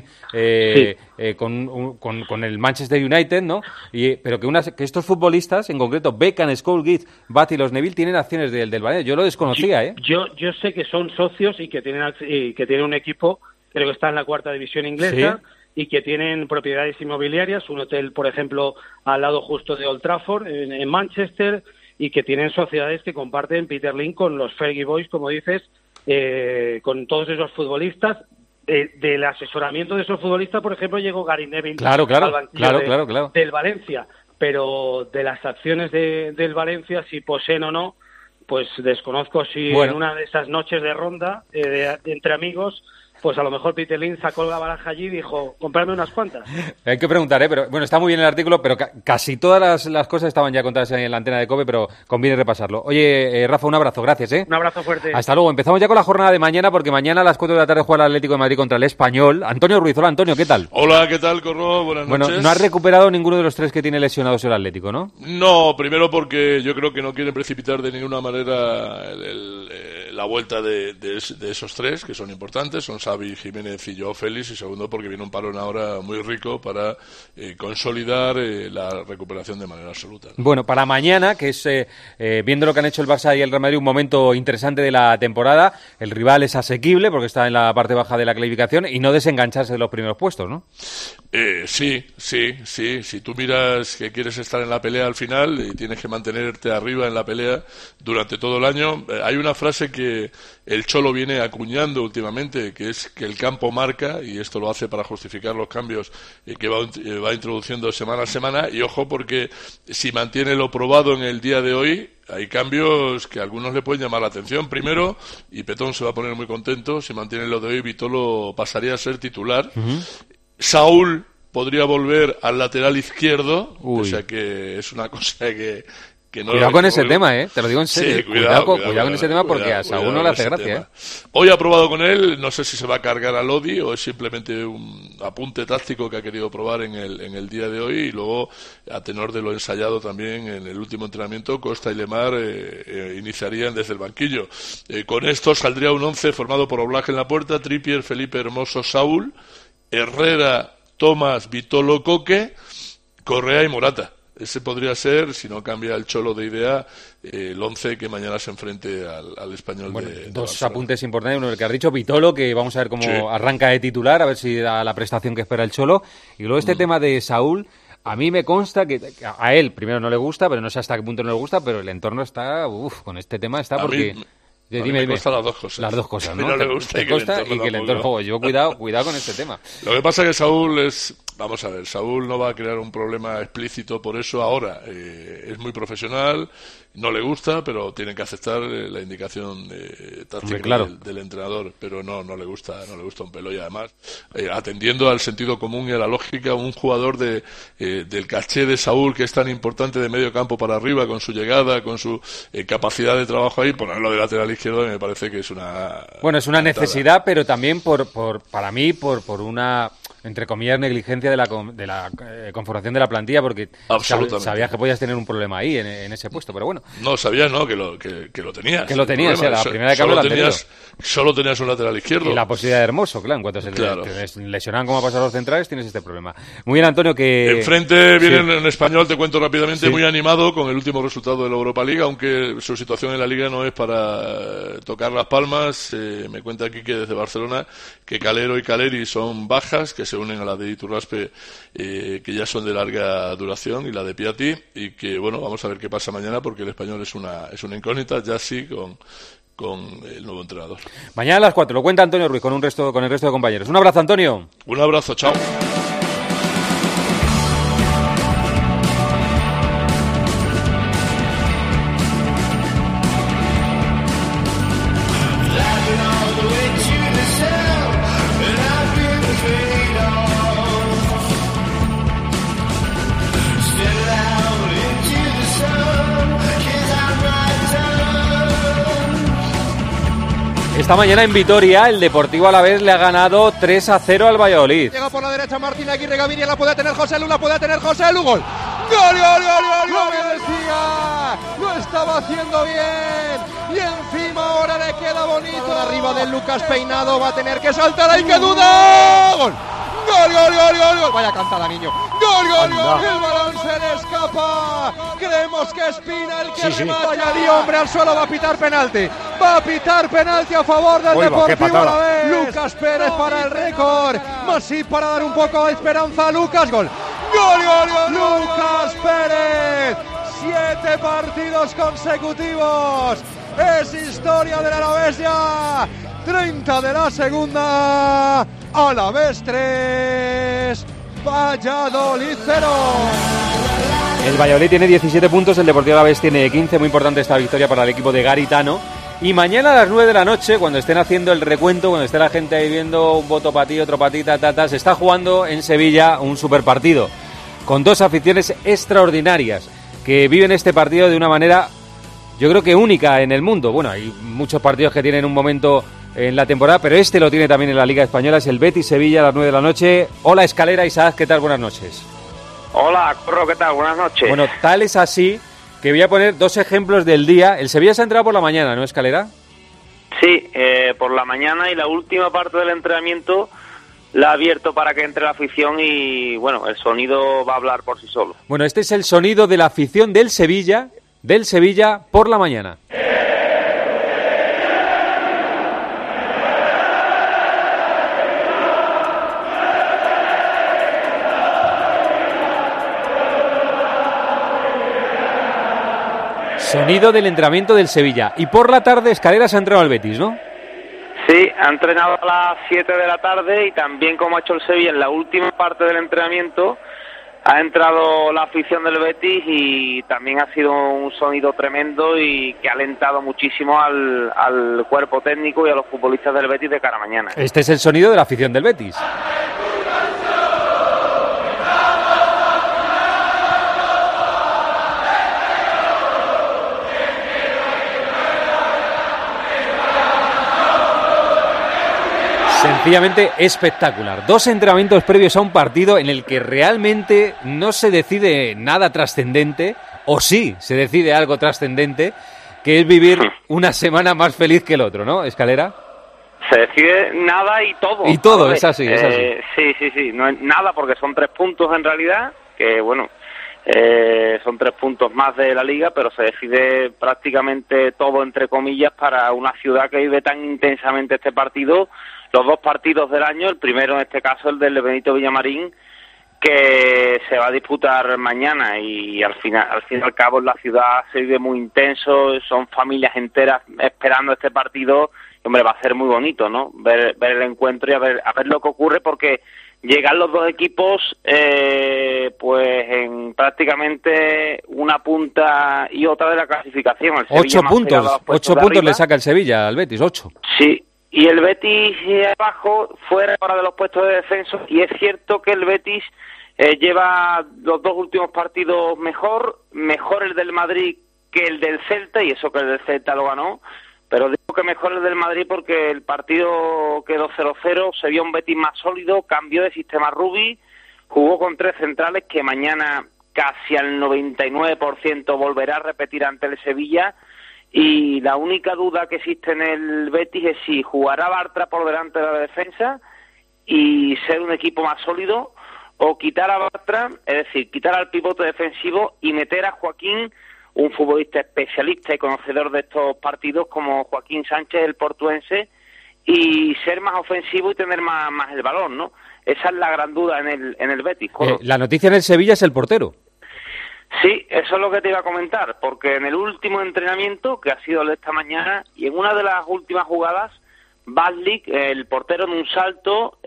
con el Manchester United, ¿no? Pero que estos futbolistas, en concreto Beckham, Scholes, Giggs, Bat y los Neville, tienen acciones del Valencia. Yo lo desconocía, Yo sé que son socios y que tienen un equipo, creo que está en la 4ª división inglesa. ¿Sí? Y que tienen propiedades inmobiliarias, un hotel, por ejemplo, al lado justo de Old Trafford, en Manchester, y que tienen sociedades que comparten Peter Lim con los Fergie Boys, como dices, con todos esos futbolistas. Del asesoramiento de esos futbolistas, por ejemplo, llegó Gary Neville al banquillo del Valencia, pero de las acciones del Valencia, si poseen o no, pues desconozco si en una de esas noches de ronda entre amigos, pues a lo mejor Peter Lim sacó la baraja allí y dijo, comprarme unas cuantas. Hay que preguntar, pero bueno, está muy bien el artículo, pero casi todas las cosas estaban ya contadas en la antena de COPE, pero conviene repasarlo. Oye, Rafa, un abrazo, gracias. Un abrazo fuerte. Hasta luego. Empezamos ya con la jornada de mañana, porque mañana a las 4 de la tarde juega el Atlético de Madrid contra el Español. Antonio Ruiz, hola Antonio, ¿qué tal? Hola, ¿qué tal, Corro? Buenas noches. Bueno, no has recuperado ninguno de los 3 que tiene lesionados el Atlético, ¿no? No, primero porque yo creo que no quieren precipitar de ninguna manera la vuelta de esos 3, que son importantes, son Xavi, Jiménez y Joao Félix, y segundo porque viene un parón ahora muy rico para consolidar la recuperación de manera absoluta, ¿no? Bueno, para mañana, que es, viendo lo que han hecho el Barça y el Real Madrid, un momento interesante de la temporada, el rival es asequible porque está en la parte baja de la clasificación y no desengancharse de los primeros puestos, ¿no? Sí. Si tú miras que quieres estar en la pelea al final y tienes que mantenerte arriba en la pelea durante todo el año, hay una frase que el Cholo viene acuñando últimamente, que es que el campo marca, y esto lo hace para justificar los cambios que va introduciendo semana a semana, y ojo, porque si mantiene lo probado en el día de hoy, hay cambios que a algunos le pueden llamar la atención. Primero, y Petón se va a poner muy contento, si mantiene lo de hoy, Vitolo pasaría a ser titular. Saúl podría volver al lateral izquierdo, o sea que es una cosa que Que no cuidado con ese tema, te lo digo en serio. Sí, cuidado con ese tema porque a Saúl no le hace gracia. Hoy ha probado con él, no sé si se va a cargar a Lodi o es simplemente un apunte táctico que ha querido probar en el día de hoy, y luego, a tenor de lo ensayado también en el último entrenamiento, Costa y Lemar iniciarían desde el banquillo. Con esto saldría un 11 formado por Oblak en la puerta, Trippier, Felipe, Hermoso, Saúl, Herrera, Tomás, Vitolo, Coque, Correa y Morata. Ese podría ser, si no cambia el Cholo de idea, el 11 que mañana se enfrente al Español. Bueno, de dos Barcelona. apuntes importantes. Uno, el que has dicho, Vitolo, que vamos a ver cómo arranca de titular, a ver si da la prestación que espera el Cholo. Y luego este tema de Saúl, a mí me consta que a él primero no le gusta, pero no sé hasta qué punto no le gusta, pero el entorno está, con este tema está porque... Me gustan las dos cosas. Las dos cosas, ¿no? No le gusta y que el entorno juego. Yo cuidado con este tema. Lo que pasa es que Saúl vamos a ver, Saúl no va a crear un problema explícito por eso ahora. Es muy profesional, no le gusta, pero tiene que aceptar la indicación táctica del entrenador, pero no le gusta un pelo, y además atendiendo al sentido común y a la lógica, un jugador del caché de Saúl, que es tan importante de medio campo para arriba, con su llegada, con su capacidad de trabajo ahí, ponerlo de lateral izquierdo me parece que es una... Bueno, es una necesidad, pero también para mí por una, entre comillas, negligencia de la conformación de la plantilla, porque sabías que podías tener un problema ahí en ese puesto, pero bueno. No, sabías, ¿no? Que lo tenías. Que lo tenías, la primera de cambio la tenías. Solo tenías un lateral izquierdo. Y la posibilidad de Hermoso, claro. En cuanto se lesionan, como ha pasado a los centrales, tienes este problema. Muy bien, Antonio, que... Enfrente viene en Español, te cuento rápidamente, muy animado con el último resultado de la Europa League, aunque su situación en la Liga no es para tocar las palmas. Me cuenta aquí que desde Barcelona, que Calero y Caleri son bajas, que se unen a la de Iturraspe, que ya son de larga duración, y la de Piatti, y que, bueno, vamos a ver qué pasa mañana, porque el Español es una incógnita, ya sí, con el nuevo entrenador. Mañana a las 4, lo cuenta Antonio Ruiz con el resto de compañeros. Un abrazo, Antonio. Un abrazo, chao. Esta mañana en Vitoria, el Deportivo Alavés le ha ganado 3-0 al Valladolid. Llega por la derecha Martín Aguirre Gaviria, la puede tener José Lu, gol. ¡Gol! Decía, lo estaba haciendo bien. Y encima ahora le queda bonito. Arriba de Lucas Peinado, va a tener que saltar, hay que dudar. ¡Gol! ¡Gol! Vaya cantada, niño. ¡Gol! El balón se le escapa. Creemos que Espina el que remata. Vaya lío, hombre, al suelo, va a pitar penalti. a favor del Deportivo Alavés. Lucas Pérez para el récord. Masip para dar un poco de esperanza a Lucas. Gol. Lucas Pérez. 7 partidos consecutivos. Es historia del Alavés ya. 30 de la segunda. Alavés 3, Valladolid 0. El Valladolid tiene 17 puntos, el Deportivo Alavés tiene 15. Muy importante esta victoria para el equipo de Garitano. Y mañana a las 9 de la noche, cuando estén haciendo el recuento, cuando esté la gente ahí viendo un voto para ti, otro para ti, se está jugando en Sevilla un superpartido, con dos aficiones extraordinarias, que viven este partido de una manera, yo creo que única en el mundo. Bueno, hay muchos partidos que tienen un momento en la temporada, pero este lo tiene también en la Liga Española, es el Betis-Sevilla a las 9 de la noche. Hola, Escalera, Isaac, ¿qué tal? Buenas noches. Hola, Corro, ¿qué tal? Buenas noches. Bueno, tal es así que voy a poner dos ejemplos del día. El Sevilla se ha entrado por la mañana, ¿no, Escalera? Sí, por la mañana, y la última parte del entrenamiento la ha abierto para que entre la afición y, bueno, el sonido va a hablar por sí solo. Bueno, este es el sonido de la afición del Sevilla por la mañana. Sonido del entrenamiento del Sevilla. Y por la tarde, Escalera se ha entrenado al Betis, ¿no? Sí, ha entrenado a las 7 de la tarde, y también, como ha hecho el Sevilla en la última parte del entrenamiento, ha entrado la afición del Betis, y también ha sido un sonido tremendo y que ha alentado muchísimo al cuerpo técnico y a los futbolistas del Betis de cara a mañana. Este es el sonido de la afición del Betis. Sencillamente espectacular. 2 entrenamientos previos a un partido en el que realmente no se decide nada trascendente, o sí se decide algo trascendente, que es vivir una semana más feliz que el otro, ¿no, Escalera? Se decide nada y todo. Y todo, es así, es así. Sí. No es nada porque son 3 puntos en realidad, que bueno, son 3 puntos más de la Liga, pero se decide prácticamente todo, entre comillas, para una ciudad que vive tan intensamente este partido. Los 2 partidos del año, el primero en este caso el del Benito Villamarín, que se va a disputar mañana, y al fin y al cabo en la ciudad se vive muy intenso, son familias enteras esperando este partido. Hombre, va a ser muy bonito, ¿no? Ver el encuentro y a ver lo que ocurre, porque llegan los 2 equipos pues en prácticamente una punta y otra de la clasificación. El 8 puntos, 8 puntos le saca el Sevilla al Betis, 8. Sí, y el Betis abajo, fuera ahora de los puestos de descenso, y es cierto que el Betis lleva los 2 últimos partidos mejor el del Madrid que el del Celta, y eso que el del Celta lo ganó. Pero digo que mejor el del Madrid porque el partido quedó 0-0, se vio un Betis más sólido, cambió de sistema Rubi, jugó con 3 centrales que mañana casi al 99% volverá a repetir ante el Sevilla, y la única duda que existe en el Betis es si jugará Bartra por delante de la defensa y ser un equipo más sólido, o quitar a Bartra, es decir, quitar al pivote defensivo y meter a Joaquín, un futbolista especialista y conocedor de estos partidos como Joaquín Sánchez, el portuense, y ser más ofensivo y tener más el balón, ¿no? Esa es la gran duda en el Betis. La noticia en el Sevilla es el portero. Sí, eso es lo que te iba a comentar, porque en el último entrenamiento, que ha sido el de esta mañana, y en una de las últimas jugadas, Baslik, el portero, en un salto,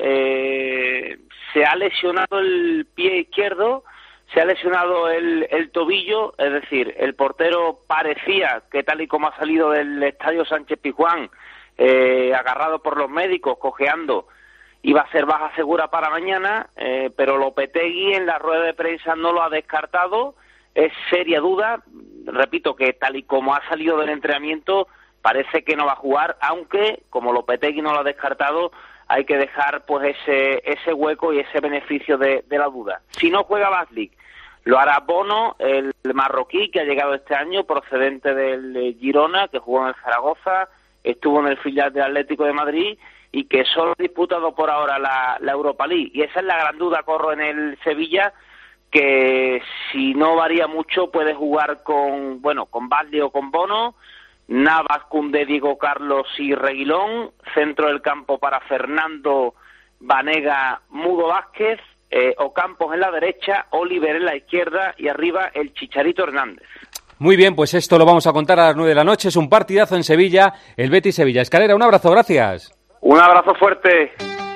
se ha lesionado el pie izquierdo, se ha lesionado el tobillo, es decir, el portero parecía que, tal y como ha salido del estadio Sánchez Pizjuán, agarrado por los médicos, cojeando, iba a ser baja segura para mañana, pero Lopetegui en la rueda de prensa no lo ha descartado. Es seria duda, repito, que tal y como ha salido del entrenamiento parece que no va a jugar, aunque como Lopetegui no lo ha descartado, hay que dejar pues ese hueco y ese beneficio de la duda. Si no juega Baslik, lo hará Bono, el marroquí que ha llegado este año procedente del Girona, que jugó en el Zaragoza, estuvo en el filial del Atlético de Madrid y que solo ha disputado por ahora la Europa League. Y esa es la gran duda, Corro, en el Sevilla, que si no varía mucho puede jugar con Basli o con Bono, Navas, Koundé, Diego Carlos y Reguilón, centro del campo para Fernando, Banega, Mudo Vázquez, Ocampos en la derecha, Oliver en la izquierda y arriba el Chicharito Hernández. Muy bien, pues esto lo vamos a contar a las 9 de la noche. Es un partidazo en Sevilla, el Betis-Sevilla. Escalera, un abrazo, gracias. Un abrazo fuerte.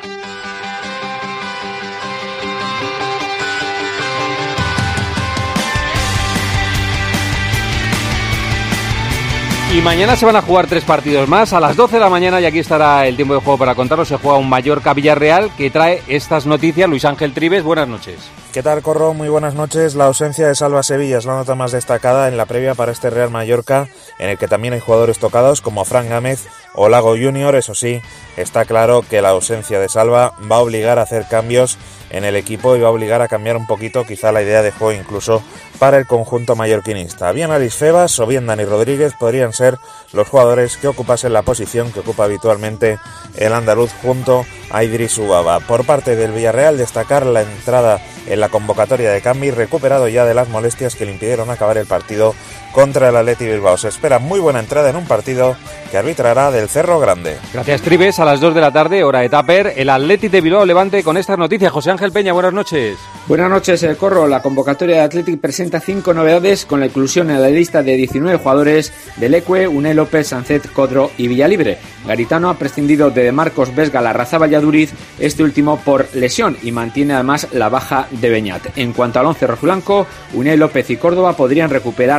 Y mañana se van a jugar 3 partidos más a las 12 de la mañana, y aquí estará el tiempo de juego para contarlo. Se juega un Mallorca-Villarreal que trae estas noticias. Luis Ángel Trives, buenas noches. ¿Qué tal, Corro? Muy buenas noches. La ausencia de Salva Sevilla es la nota más destacada en la previa para este Real Mallorca, en el que también hay jugadores tocados como Fran Gámez o Lago Junior. Eso sí, está claro que la ausencia de Salva va a obligar a hacer cambios en el equipo y va a obligar a cambiar un poquito quizá la idea de juego incluso para el conjunto mallorquinista. Bien Alis Febas o bien Dani Rodríguez podrían ser los jugadores que ocupasen la posición que ocupa habitualmente el andaluz junto a Idris Ubaba. Por parte del Villarreal, destacar la entrada en la convocatoria de Cambi, recuperado ya de las molestias que le impidieron acabar el partido contra el Athletic Bilbao. Se espera muy buena entrada en un partido que arbitrará del Cerro Grande. Gracias, Trives. A las 2 de la tarde, hora de Taper, el Athletic de Bilbao Levante con estas noticias. José Ángel Peña, buenas noches. Buenas noches, el Corro. La convocatoria de Athletic presenta 5 novedades con la inclusión en la lista de 19 jugadores de Leque, Unai López, Sancet, Codro y Villalibre. Garitano ha prescindido de Marcos Vesga, Larraza Valladuriz, este último por lesión, y mantiene además la baja de Beñat. En cuanto al once rojiblanco, Unai López y Córdoba podrían recuperar la titularidad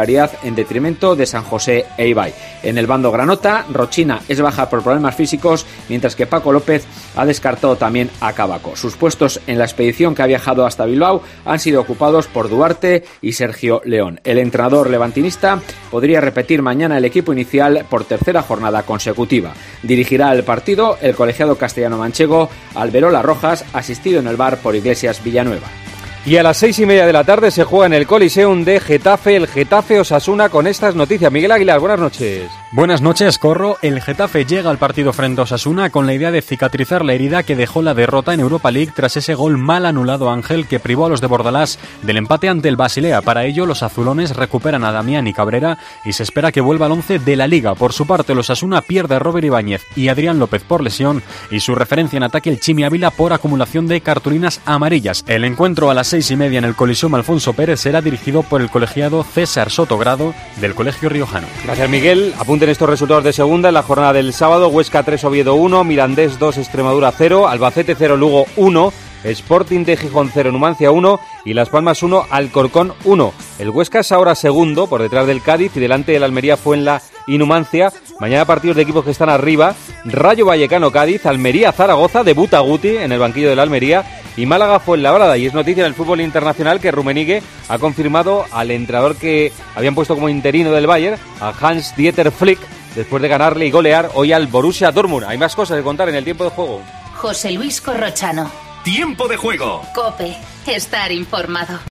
titularidad en detrimento de San José e Ibai. En el bando granota, Rochina es baja por problemas físicos, mientras que Paco López ha descartado también a Cabaco. Sus puestos en la expedición que ha viajado hasta Bilbao han sido ocupados por Duarte y Sergio León. El entrenador levantinista podría repetir mañana el equipo inicial por tercera jornada consecutiva. Dirigirá el partido el colegiado castellano-manchego Alberola Rojas, asistido en el bar por Iglesias Villanueva. Y a las 6:30 de la tarde se juega en el Coliseum de Getafe, el Getafe Osasuna, con estas noticias. Miguel Aguilar, buenas noches. Buenas noches, Corro. El Getafe llega al partido frente a Osasuna con la idea de cicatrizar la herida que dejó la derrota en Europa League tras ese gol mal anulado a Ángel que privó a los de Bordalás del empate ante el Basilea. Para ello, los azulones recuperan a Damián y Cabrera y se espera que vuelva al 11 de la Liga. Por su parte, el Osasuna pierde a Robert Ibáñez y Adrián López por lesión y su referencia en ataque el Chimi Ávila por acumulación de cartulinas amarillas. El encuentro a las 6:30 en el Coliseum Alfonso Pérez será dirigido por el colegiado César Sotogrado del Colegio Riojano. Gracias, Miguel. Apunten estos resultados de segunda en la jornada del sábado. Huesca 3, Oviedo 1, Mirandés 2, Extremadura 0, Albacete 0, Lugo 1, Sporting de Gijón 0, Numancia 1 y Las Palmas 1, Alcorcón 1. El Huesca es ahora segundo por detrás del Cádiz y delante del Almería Fuenla y Numancia. Mañana partidos de equipos que están arriba: Rayo Vallecano Cádiz, Almería Zaragoza, debuta Guti en el banquillo del Almería, y Málaga Fuenlabrada. Y es noticia en el fútbol internacional que Rummenigge ha confirmado al entrenador que habían puesto como interino del Bayern, a Hans-Dieter Flick, después de ganarle y golear hoy al Borussia Dortmund. Hay más cosas que contar en el tiempo de juego. José Luis Corrochano. Tiempo de juego. COPE. Estar informado.